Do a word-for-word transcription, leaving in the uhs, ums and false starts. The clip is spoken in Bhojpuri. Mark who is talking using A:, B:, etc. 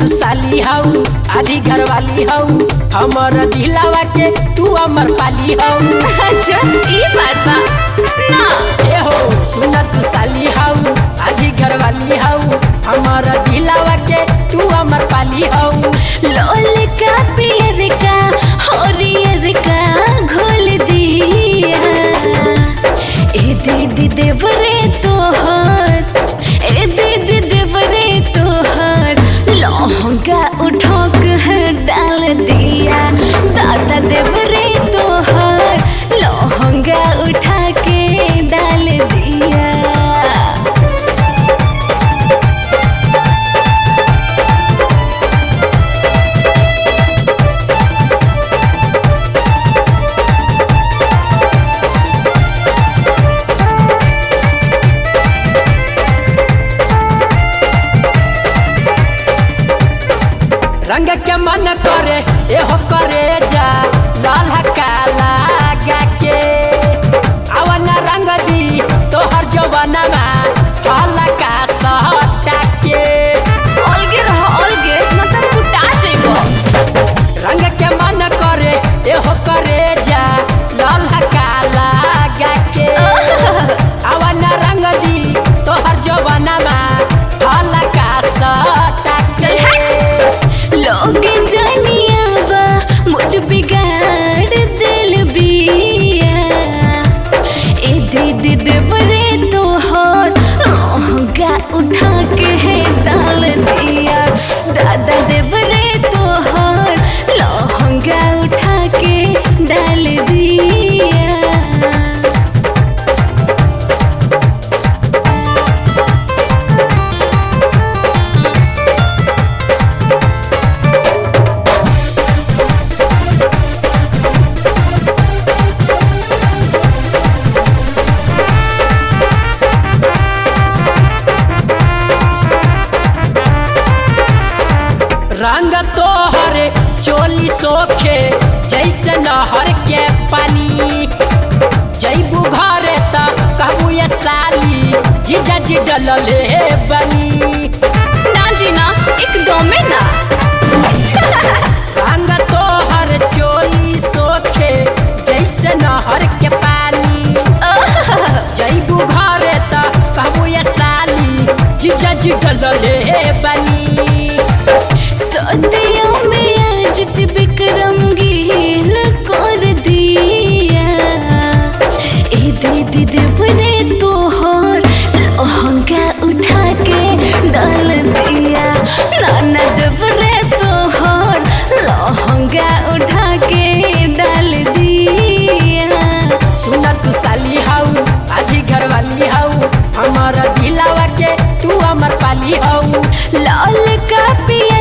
A: तू साली हऊ आधी घर वाली हऊ हमर दिलावा के तू अमर पाली हऊ।
B: अच्छा ये बात बा ना
A: ए हो सुन तू साली हऊ आधी घर वाली हऊ हमर दिलावा के तू अमर पाली हऊ।
B: लोल का पियर का हरियर का घोल दिया ए दीदी देवरे तोहर ए दीदी देवरे तोहर लहंगा उठा के डाल दिया दादा देवरे तोहर लहंगा उठा के डाल दिया।
A: रंग के मन करे एहो करे जा लाल काला गा के अवन रंग दी तोहर जवानवा हाला का सहटा के
B: अलगे रह अलगे न त फुटा जेबो।
A: रंग के मन करे एहो करे जा लाल काला गा के अवन रंग दी तोहर जवानवा हाला का सहटा के।
B: लोग जानिया बा मुझ बिगाड़ दिल बिया ए दीदी देवरे तोहर लहंगा उठा के है डाल दिया दादा देवरे तोहर लहंगा उठा के डाल दिया।
A: रंग तोहर चोली सोखे जैसे नहर के पानी जैबू घरे त कहबू ये साली जीजा जी डलले बनी।
B: ना जी ना एकदम ना
A: रंग तोहर चोली सोखे जैसे नहर के पानी जैबू घरे त कहबू ये साली जीजा जी डलले बनी।
B: सदियों में आज विक्रम गिल कर दिया ए दीदी देवरे तोहर लहंगा उठा के डाल दिया नाना देवरे तोहर लहंगा उठा के डाल दिया।
A: सुन तू साली हऊ आधी घर वाली हऊ हमारा दिलावा के तू अमर पाली हऊ।
B: लाल का पिया